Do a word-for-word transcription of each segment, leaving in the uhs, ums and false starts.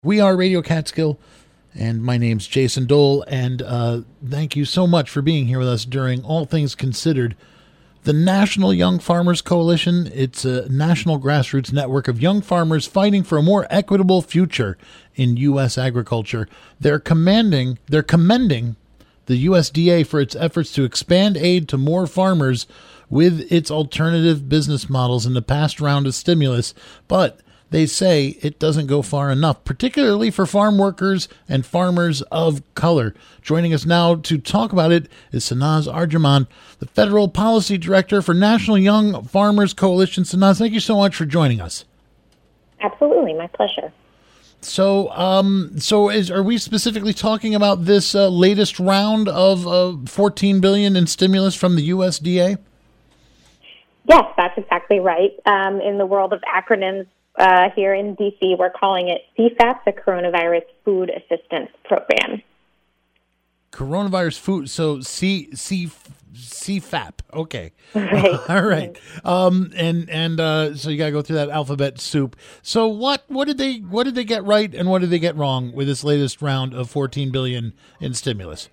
We are Radio Catskill, and my name's Jason Dole, and uh, thank you so much for being here with us during All Things Considered. The National Young Farmers Coalition, it's a national grassroots network of young farmers fighting for a more equitable future in U S agriculture. They're commanding, they're commending the U S D A for its efforts to expand aid to more farmers with its alternative business models in the past round of stimulus, but they say it doesn't go far enough, particularly for farm workers and farmers of color. Joining us now to talk about it is Sanaz Arjaman, the Federal Policy Director for National Young Farmers Coalition. Sanaz, thank you so much for joining us. Absolutely, my pleasure. So, um, so is are we specifically talking about this uh, latest round of uh, fourteen billion dollars in stimulus from the U S D A? Yes, that's exactly right. Um, in the world of acronyms, Uh, here in D C, we're calling it C FAP, the Coronavirus Food Assistance Program. Coronavirus food, so C C C FAP. Okay, right. All right. Um, and and uh, so you got to go through that alphabet soup. So what what did they what did they get right and what did they get wrong with this latest round of fourteen billion dollars in stimulus?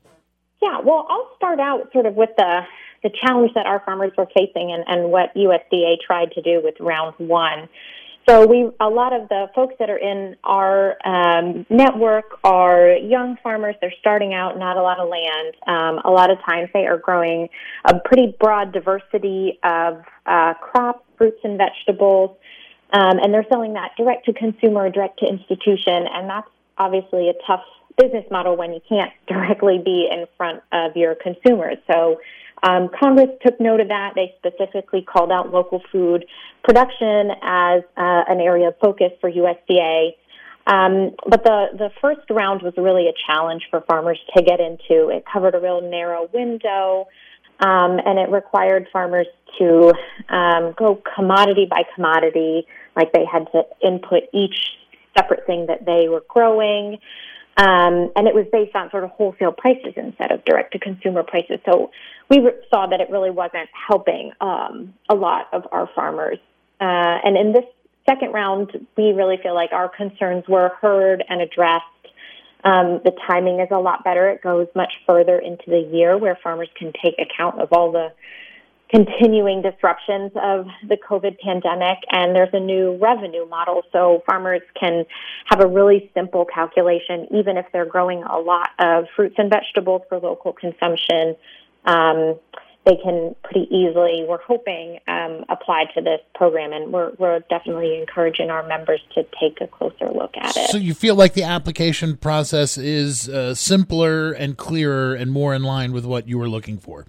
Yeah. Well, I'll start out sort of with the the challenge that our farmers were facing and, and what U S D A tried to do with round one. So we, a lot of the folks that are in our um, network are young farmers. They're starting out, not a lot of land. Um, a lot of times they are growing a pretty broad diversity of uh, crops, fruits, and vegetables, um, and they're selling that direct to consumer, direct to institution, and that's obviously a tough business model when you can't directly be in front of your consumers. So Um, Congress took note of that. They specifically called out local food production as uh, an area of focus for U S D A. Um, but the, the first round was really a challenge for farmers to get into. It covered a real narrow window, um, and it required farmers to um, go commodity by commodity, like they had to input each separate thing that they were growing. Um, and it was based on sort of wholesale prices instead of direct-to-consumer prices. So we re- saw that it really wasn't helping um, a lot of our farmers. Uh, and in this second round, we really feel like our concerns were heard and addressed. Um, the timing is a lot better. It goes much further into the year where farmers can take account of all the continuing disruptions of the COVID pandemic, and there's a new revenue model, so farmers can have a really simple calculation, even if they're growing a lot of fruits and vegetables for local consumption. Um, they can pretty easily, we're hoping, um, apply to this program, and we're, we're definitely encouraging our members to take a closer look at it. So you feel like the application process is uh, simpler and clearer and more in line with what you were looking for?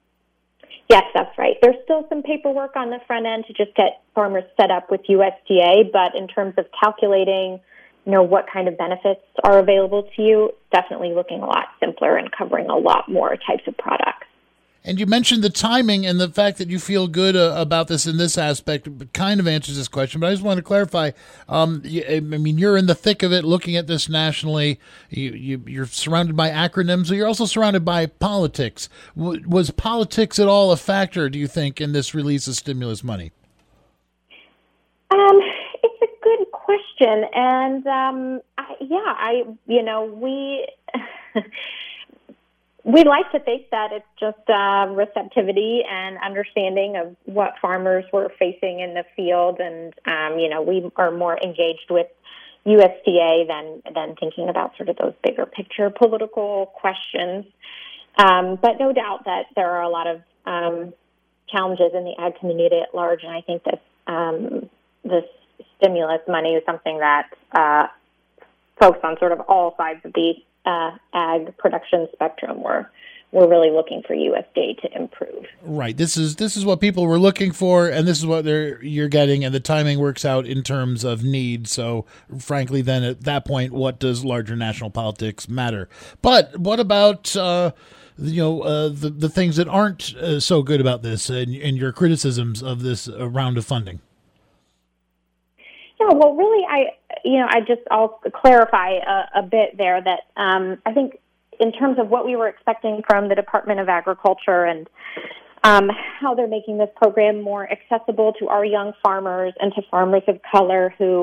Yes, that's right. There's still some paperwork on the front end to just get farmers set up with U S D A, but in terms of calculating, you know, what kind of benefits are available to you, definitely looking a lot simpler and covering a lot more types of products. And you mentioned the timing and the fact that you feel good uh, about this in this aspect kind of answers this question, but I just want to clarify. Um, you, I mean, you're in the thick of it looking at this nationally. You, you, you're surrounded by acronyms, but you're also surrounded by politics. W- was politics at all a factor, do you think, in this release of stimulus money? Um, it's a good question. And, um, I, yeah, I, you know, we... We like to think that it's just uh, receptivity and understanding of what farmers were facing in the field, and um, you know, we are more engaged with U S D A than than thinking about sort of those bigger picture political questions. Um, but no doubt that there are a lot of um, challenges in the ag community at large, and I think that um, this stimulus money is something that uh, folks on sort of all sides of the Uh, ag production spectrum, we're we're really looking for U S D A to improve. Right. This is this is what people were looking for, and this is what they're you're getting, and the timing works out in terms of need. So, frankly, then at that point, what does larger national politics matter? But what about uh, you know uh, the the things that aren't uh, so good about this, and, and your criticisms of this uh, round of funding? Yeah, well, really, I, you know, I just, I'll clarify a, a bit there that um, I think in terms of what we were expecting from the Department of Agriculture and um, how they're making this program more accessible to our young farmers and to farmers of color who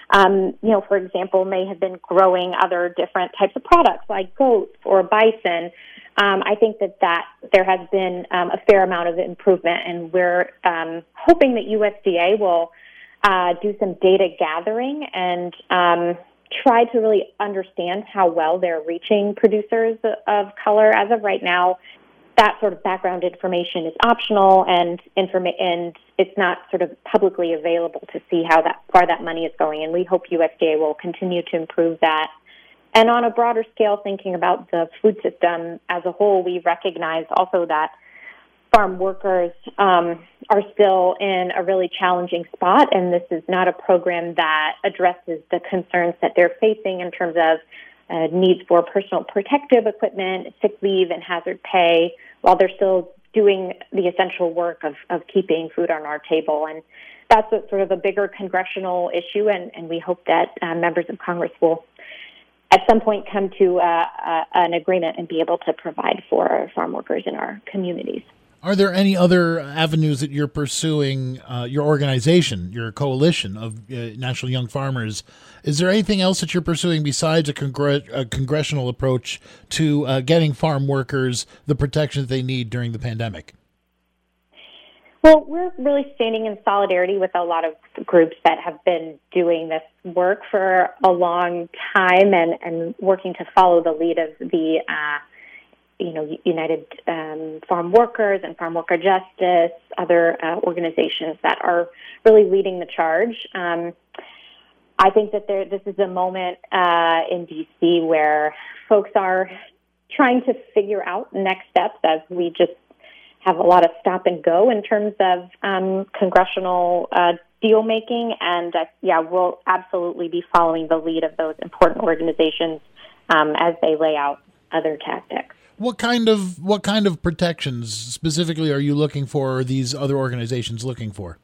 um, you know, for example, may have been growing other different types of products like goats or bison. Um, I think that, that there has been um, a fair amount of improvement, and we're um, hoping that U S D A will uh, do some data gathering and um, try to really understand how well they're reaching producers of color. As of right now, that sort of background information is optional, and informa- and it's not sort of publicly available to see how that far that money is going. And we hope U S D A will continue to improve that. And on a broader scale, thinking about the food system as a whole, we recognize also that farm workers um, are still in a really challenging spot, and this is not a program that addresses the concerns that they're facing in terms of uh, needs for personal protective equipment, sick leave, and hazard pay, while they're still doing the essential work of, of keeping food on our table. And that's a, sort of a bigger congressional issue, and, and we hope that uh, members of Congress will at some point come to uh, uh, an agreement and be able to provide for farm workers in our communities. Are there any other avenues that you're pursuing, uh, your organization, your coalition of uh, National Young Farmers? Is there anything else that you're pursuing besides a, congr- a congressional approach to uh, getting farm workers the protections they need during the pandemic? Well, we're really standing in solidarity with a lot of groups that have been doing this work for a long time and, and working to follow the lead of the uh, you know, United um, Farm Workers and Farm Worker Justice, other uh, organizations that are really leading the charge. Um, I think that there, this is a moment uh, in D C where folks are trying to figure out next steps, as we just have a lot of stop and go in terms of um, congressional uh, deal making. And uh, yeah, we'll absolutely be following the lead of those important organizations um, as they lay out other tactics. What kind of what kind of protections specifically are you looking for, or these other organizations looking for?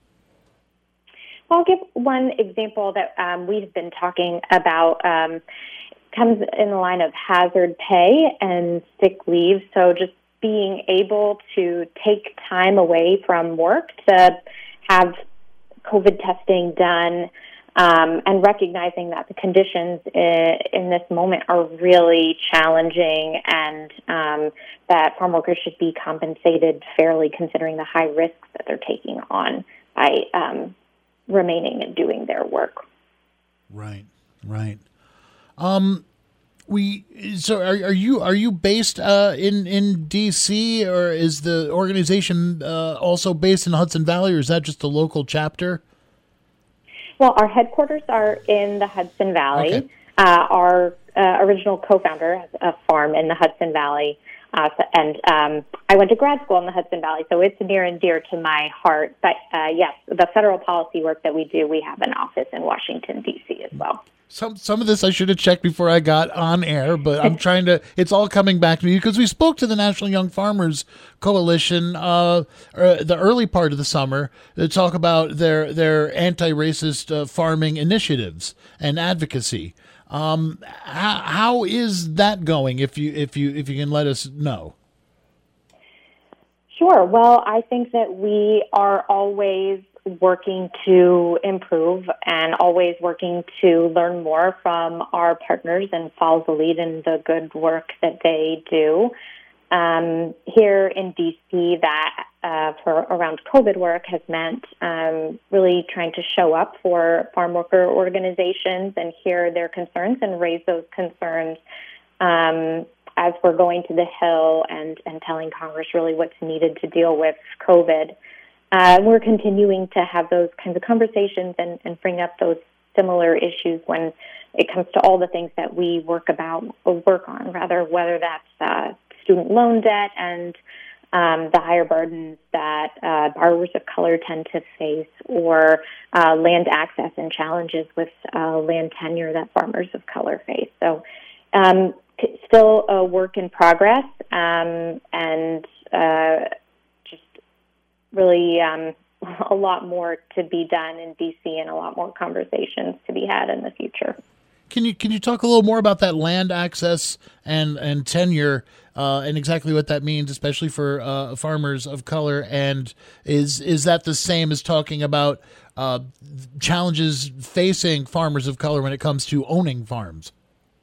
Well, I'll give one example that um, we've been talking about. Um, comes in the line of hazard pay and sick leave. So just being able to take time away from work to have COVID testing done, Um, and recognizing that the conditions in, in this moment are really challenging, and um, that farm workers should be compensated fairly considering the high risks that they're taking on by um, remaining and doing their work. Right, right. Um, we so are, are you are you based uh, in in D C, or is the organization uh, also based in Hudson Valley, or is that just a local chapter? Well, our headquarters are in the Hudson Valley. Okay. Uh, our uh, original co-founder has a farm in the Hudson Valley, uh, so, and um, I went to grad school in the Hudson Valley, so it's near and dear to my heart. But uh, yes, the federal policy work that we do, we have an office in Washington, D C as well. Some some of this I should have checked before I got on air, but I'm trying to. It's all coming back to me because we spoke to the National Young Farmers Coalition uh, uh, the early part of the summer to talk about their their anti-racist uh, farming initiatives and advocacy. Um, how, how is that going? If you if you if you can let us know. Sure. Well, I think that we are always working to improve and always working to learn more from our partners and follow the lead in the good work that they do. Um, here in D C, that uh, for around COVID work has meant um, really trying to show up for farm worker organizations and hear their concerns and raise those concerns um, as we're going to the Hill and, and telling Congress really what's needed to deal with COVID. Uh, we're continuing to have those kinds of conversations and, and bring up those similar issues when it comes to all the things that we work about or work on, rather, whether that's uh, student loan debt and um, the higher burdens that uh, borrowers of color tend to face, or uh, land access and challenges with uh, land tenure that farmers of color face. So um, still a work in progress, um, and uh, really um, a lot more to be done in D C and a lot more conversations to be had in the future. Can you can you talk a little more about that land access and and tenure uh, and exactly what that means, especially for uh, farmers of color? And is is that the same as talking about uh, challenges facing farmers of color when it comes to owning farms?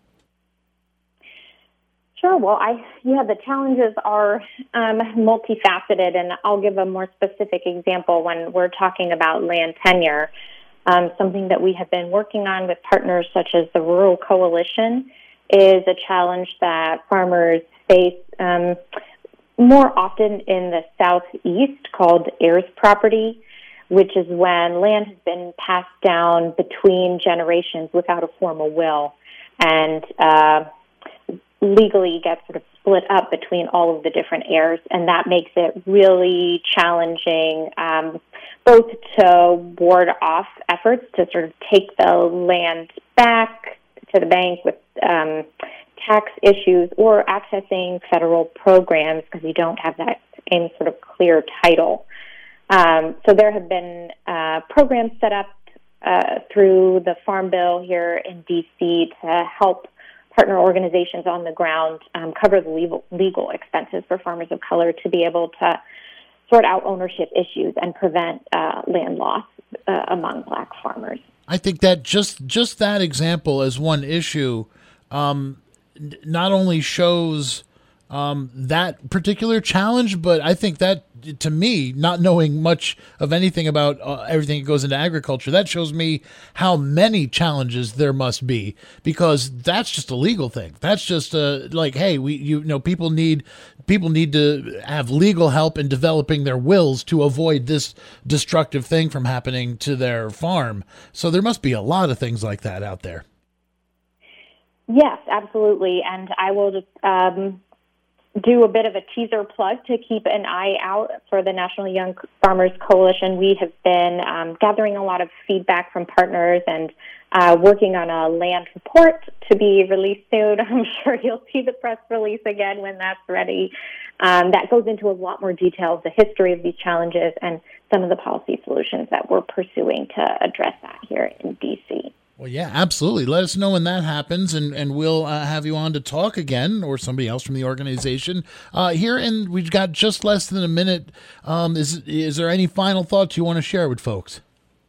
Sure. Well, I yeah, the challenges are um, multifaceted, and I'll give a more specific example when we're talking about land tenure. Um, something that we have been working on with partners such as the Rural Coalition is a challenge that farmers face um, more often in the southeast, called heirs property, which is when land has been passed down between generations without a formal will, and uh, legally gets sort of split up between all of the different heirs, and that makes it really challenging um, both to ward off efforts to sort of take the land back to the bank with um, tax issues or accessing federal programs because you don't have that same sort of clear title. Um, so there have been uh, programs set up uh, through the Farm Bill here in D C to help partner organizations on the ground um, cover the legal, legal expenses for farmers of color to be able to sort out ownership issues and prevent uh, land loss uh, among black farmers. I think that just just that example as one issue um, not only shows um, that particular challenge, but I think that, to me, not knowing much of anything about uh, everything that goes into agriculture, that shows me how many challenges there must be, because that's just a legal thing. That's just uh, like, hey, we you know people need people need to have legal help in developing their wills to avoid this destructive thing from happening to their farm. So there must be a lot of things like that out there. Yes, absolutely, and I will just um, do a bit of a teaser plug to keep an eye out for the National Young Farmers Coalition. We have been um, gathering a lot of feedback from partners and uh, working on a land report to be released soon. I'm sure you'll see the press release again when that's ready. Um, that goes into a lot more detail of the history of these challenges and some of the policy solutions that we're pursuing to address that here in D C. Well, yeah, absolutely. Let us know when that happens, and, and we'll uh, have you on to talk again, or somebody else from the organization. Uh, here, and we've got just less than a minute. Um, is is there any final thoughts you want to share with folks?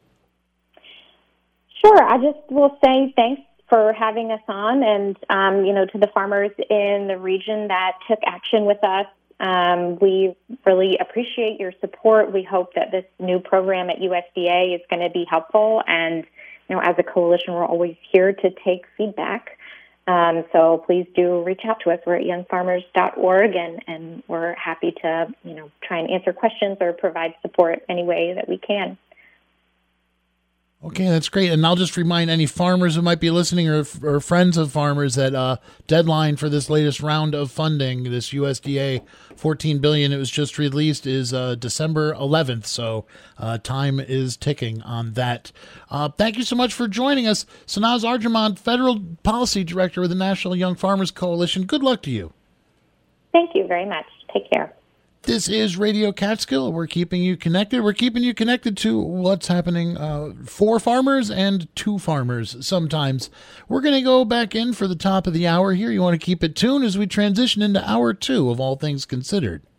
Sure. I just will say thanks for having us on, and um, you know, to the farmers in the region that took action with us. Um, we really appreciate your support. We hope that this new program at U S D A is going to be helpful, and you know, as a coalition, we're always here to take feedback. Um, so please do reach out to us. We're at young farmers dot org, and, and we're happy to, you know, try and answer questions or provide support any way that we can. Okay, that's great. And I'll just remind any farmers who might be listening, or, or friends of farmers, that uh, deadline for this latest round of funding, this U S D A fourteen billion dollars, it was just released, is uh, December eleventh. So uh, time is ticking on that. Uh, thank you so much for joining us. Sanaz Arjamand, Federal Policy Director with the National Young Farmers Coalition. Good luck to you. Thank you very much. Take care. This is Radio Catskill. We're keeping you connected. We're keeping you connected to what's happening uh, for farmers and to farmers sometimes. We're going to go back in for the top of the hour here. You want to keep it tuned as we transition into hour two of All Things Considered.